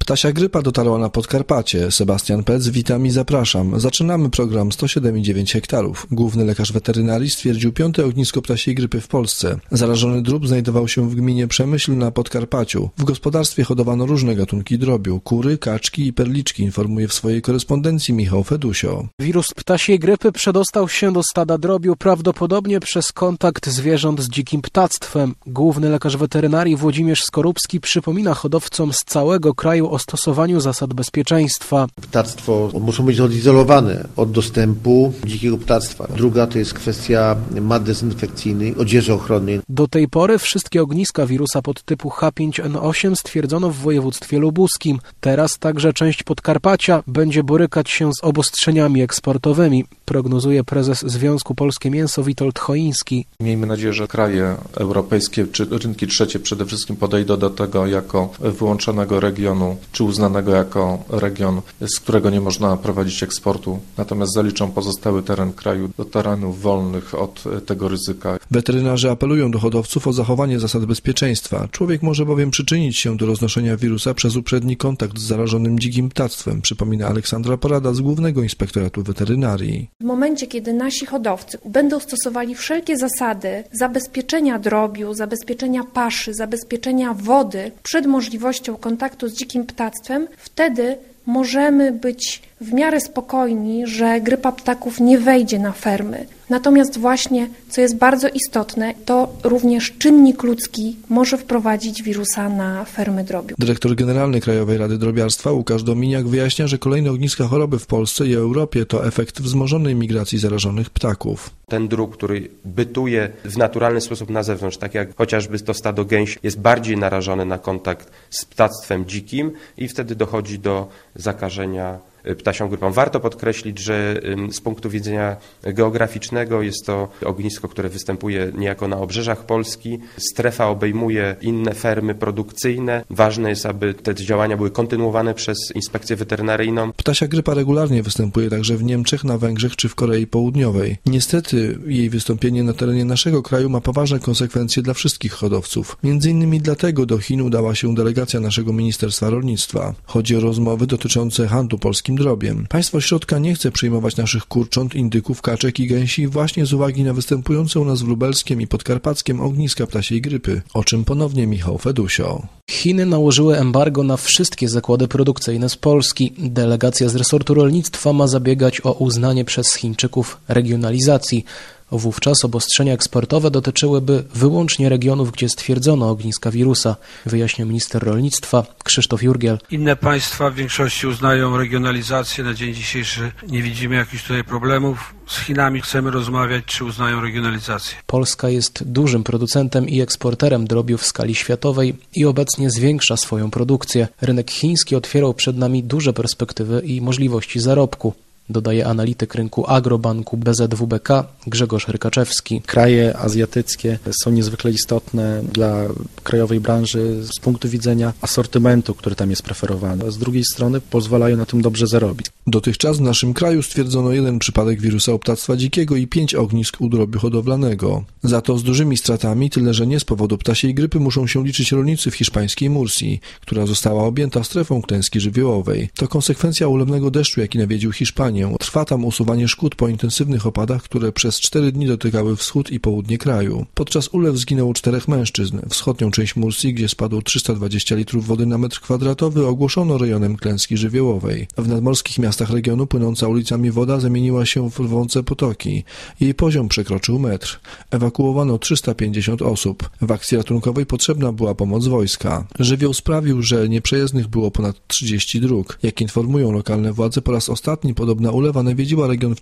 Ptasia grypa dotarła na Podkarpacie. Sebastian Pec, witam i zapraszam. Zaczynamy program 107,9 hektarów. Główny lekarz weterynarii stwierdził 5. ognisko ptasiej grypy w Polsce. Zarażony drób znajdował się w gminie Przemyśl na Podkarpaciu. W gospodarstwie hodowano różne gatunki drobiu, kury, kaczki i perliczki, informuje w swojej korespondencji Michał Fedusio. Wirus ptasiej grypy przedostał się do stada drobiu prawdopodobnie przez kontakt zwierząt z dzikim ptactwem. Główny lekarz weterynarii Włodzimierz Skorupski przypomina hodowcom z całego kraju o stosowaniu zasad bezpieczeństwa. Ptactwo muszą być odizolowane od dostępu dzikiego ptactwa. Druga to jest kwestia mat dezynfekcyjnych, odzieży ochronnej. Do tej pory wszystkie ogniska wirusa podtypu H5N8 stwierdzono w województwie lubuskim. Teraz także część Podkarpacia będzie borykać się z obostrzeniami eksportowymi, prognozuje prezes Związku Polskie Mięso Witold Choiński. Miejmy nadzieję, że kraje europejskie czy rynki trzecie przede wszystkim podejdą do tego jako wyłączonego regionu, czy uznanego jako region, z którego nie można prowadzić eksportu, natomiast zaliczą pozostały teren kraju do terenów wolnych od tego ryzyka. Weterynarze apelują do hodowców o zachowanie zasad bezpieczeństwa. Człowiek może bowiem przyczynić się do roznoszenia wirusa przez uprzedni kontakt z zarażonym dzikim ptactwem, przypomina Aleksandra Porada z Głównego Inspektoratu Weterynarii. W momencie, kiedy nasi hodowcy będą stosowali wszelkie zasady zabezpieczenia drobiu, zabezpieczenia paszy, zabezpieczenia wody przed możliwością kontaktu z dzikim ptactwem, wtedy możemy być w miarę spokojni, że grypa ptaków nie wejdzie na fermy. Natomiast właśnie, co jest bardzo istotne, to również czynnik ludzki może wprowadzić wirusa na fermy drobiu. Dyrektor generalny Krajowej Rady Drobiarstwa Łukasz Dominiak wyjaśnia, że kolejne ogniska choroby w Polsce i Europie to efekt wzmożonej migracji zarażonych ptaków. Ten drób, który bytuje w naturalny sposób na zewnątrz, tak jak chociażby to stado gęsi, jest bardziej narażony na kontakt z ptactwem dzikim i wtedy dochodzi do zakażenia ptasią grypą. Warto podkreślić, że z punktu widzenia geograficznego jest to ognisko, które występuje niejako na obrzeżach Polski. Strefa obejmuje inne fermy produkcyjne. Ważne jest, aby te działania były kontynuowane przez inspekcję weterynaryjną. Ptasia grypa regularnie występuje także w Niemczech, na Węgrzech czy w Korei Południowej. Niestety jej wystąpienie na terenie naszego kraju ma poważne konsekwencje dla wszystkich hodowców. Między innymi dlatego do Chin udała się delegacja naszego Ministerstwa Rolnictwa. Chodzi o rozmowy dotyczące handlu polskim drobiem. Państwo środka nie chce przyjmować naszych kurcząt, indyków, kaczek i gęsi właśnie z uwagi na występujące u nas w Lubelskiem i Podkarpackiem ogniska ptasiej grypy, o czym ponownie Michał Fedusio. Chiny nałożyły embargo na wszystkie zakłady produkcyjne z Polski. Delegacja z resortu rolnictwa ma zabiegać o uznanie przez Chińczyków regionalizacji. Wówczas obostrzenia eksportowe dotyczyłyby wyłącznie regionów, gdzie stwierdzono ogniska wirusa, wyjaśnia minister rolnictwa Krzysztof Jurgiel. Inne państwa w większości uznają regionalizację. Na dzień dzisiejszy nie widzimy jakichś tutaj problemów. Z Chinami chcemy rozmawiać, czy uznają regionalizację. Polska jest dużym producentem i eksporterem drobiu w skali światowej i obecnie zwiększa swoją produkcję. Rynek chiński otwierał przed nami duże perspektywy i możliwości zarobku, dodaje analityk rynku Agrobanku BZWBK Grzegorz Rykaczewski. Kraje azjatyckie są niezwykle istotne dla krajowej branży z punktu widzenia asortymentu, który tam jest preferowany. Z drugiej strony pozwalają na tym dobrze zarobić. Dotychczas w naszym kraju stwierdzono 1 przypadek wirusa ptactwa dzikiego i 5 ognisk u drobiu hodowlanego. Za to z dużymi stratami, tyle że nie z powodu ptasiej grypy muszą się liczyć rolnicy w hiszpańskiej Mursji, która została objęta strefą klęski żywiołowej. To konsekwencja ulewnego deszczu, jaki nawiedził Hiszpanię. Trwa tam usuwanie szkód po intensywnych opadach, które przez 4 dni dotykały wschód i południe kraju. Podczas ulew zginęło 4 mężczyzn. Wschodnią część Mursji, gdzie spadło 320 litrów wody na metr kwadratowy, ogłoszono rejonem klęski żywiołowej. W nadmorskich miastach regionu płynąca ulicami woda zamieniła się w rwące potoki. Jej poziom przekroczył metr. Ewakuowano 350 osób. W akcji ratunkowej potrzebna była pomoc wojska. Żywioł sprawił, że nieprzejezdnych było ponad 30 dróg. Jak informują lokalne władze, po raz ostatni podobna ulewa nawiedziła region w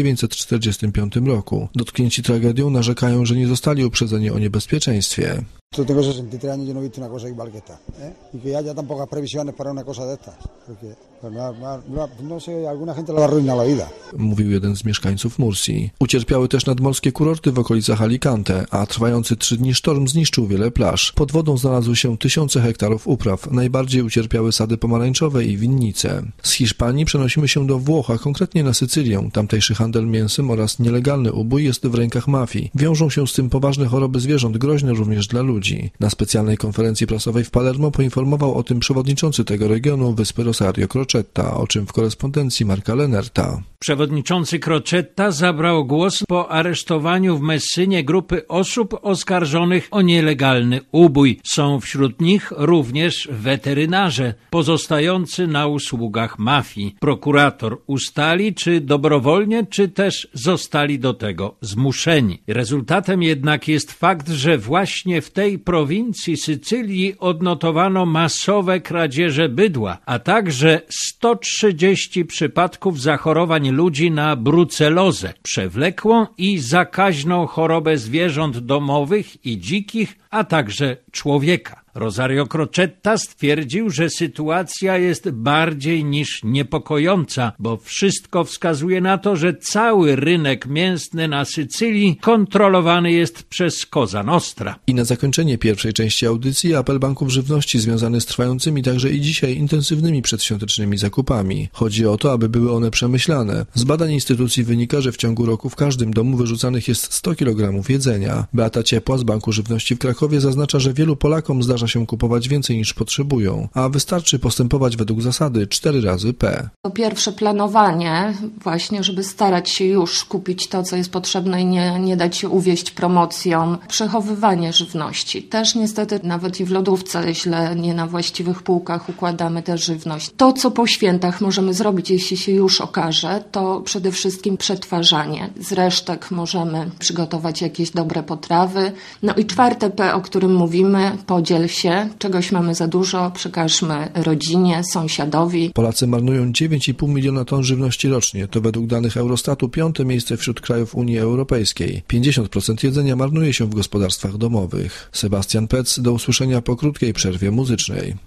1945 roku. Dotknięci tragedią narzekają, że nie zostali uprzedzeni o niebezpieczeństwie. Tengo 63 años y no he visto una cosa igual que esta, y que haya tan pocas previsiones para una cosa de estas, porque no sé, alguna gente le va a arruinar la vida. Mówił jeden z mieszkańców Mursji. Ucierpiały też nadmorskie kurorty w okolicach Alicante, a trwający 3 dni sztorm zniszczył wiele plaż. Pod wodą znalazły się tysiące hektarów upraw. Najbardziej ucierpiały sady pomarańczowe i winnice. Z Hiszpanii przenosimy się do Włoch, a konkretnie na Sycylię. Tamtejszy handel mięsem oraz nielegalny ubój jest w rękach mafii. Wiążą się z tym poważne choroby zwierząt, groźne również dla ludzi. ludzi. Na specjalnej konferencji prasowej w Palermo poinformował o tym przewodniczący tego regionu wyspy Rosario Crocetta, o czym w korespondencji Marka Lenerta. Przewodniczący Crocetta zabrał głos po aresztowaniu w Messynie grupy osób oskarżonych o nielegalny ubój. Są wśród nich również weterynarze pozostający na usługach mafii. Prokurator ustali, czy dobrowolnie, czy też zostali do tego zmuszeni. Rezultatem jednak jest fakt, że właśnie w tej prowincji Sycylii odnotowano masowe kradzieże bydła, a także 130 przypadków zachorowań ludzi na brucelozę, przewlekłą i zakaźną chorobę zwierząt domowych i dzikich, a także człowieka. Rosario Crocetta stwierdził, że sytuacja jest bardziej niż niepokojąca, bo wszystko wskazuje na to, że cały rynek mięsny na Sycylii kontrolowany jest przez Cosa Nostra. I na zakończenie pierwszej części audycji apel banków żywności związany z trwającymi także i dzisiaj intensywnymi przedświątecznymi zakupami. Chodzi o to, aby były one przemyślane. Z badań instytucji wynika, że w ciągu roku w każdym domu wyrzucanych jest 100 kg jedzenia. Beata Ciepła z Banku Żywności w Krakowie zaznacza, że wielu Polakom zdarza się kupować więcej niż potrzebują, a wystarczy postępować według zasady 4 razy P. Po pierwsze planowanie właśnie, żeby starać się już kupić to, co jest potrzebne i nie dać się uwieść promocjom. Przechowywanie żywności. Też niestety nawet i w lodówce źle, nie na właściwych półkach układamy tę żywność. To, co po świętach możemy zrobić, jeśli się już okaże, to przede wszystkim przetwarzanie. Z resztek możemy przygotować jakieś dobre potrawy. No i 4 P, o którym mówimy, podziel się. Czegoś mamy za dużo, przekażmy rodzinie, sąsiadowi. Polacy marnują 9,5 miliona ton żywności rocznie. To według danych Eurostatu 5. miejsce wśród krajów Unii Europejskiej. 50% jedzenia marnuje się w gospodarstwach domowych. Sebastian Pec, do usłyszenia po krótkiej przerwie muzycznej.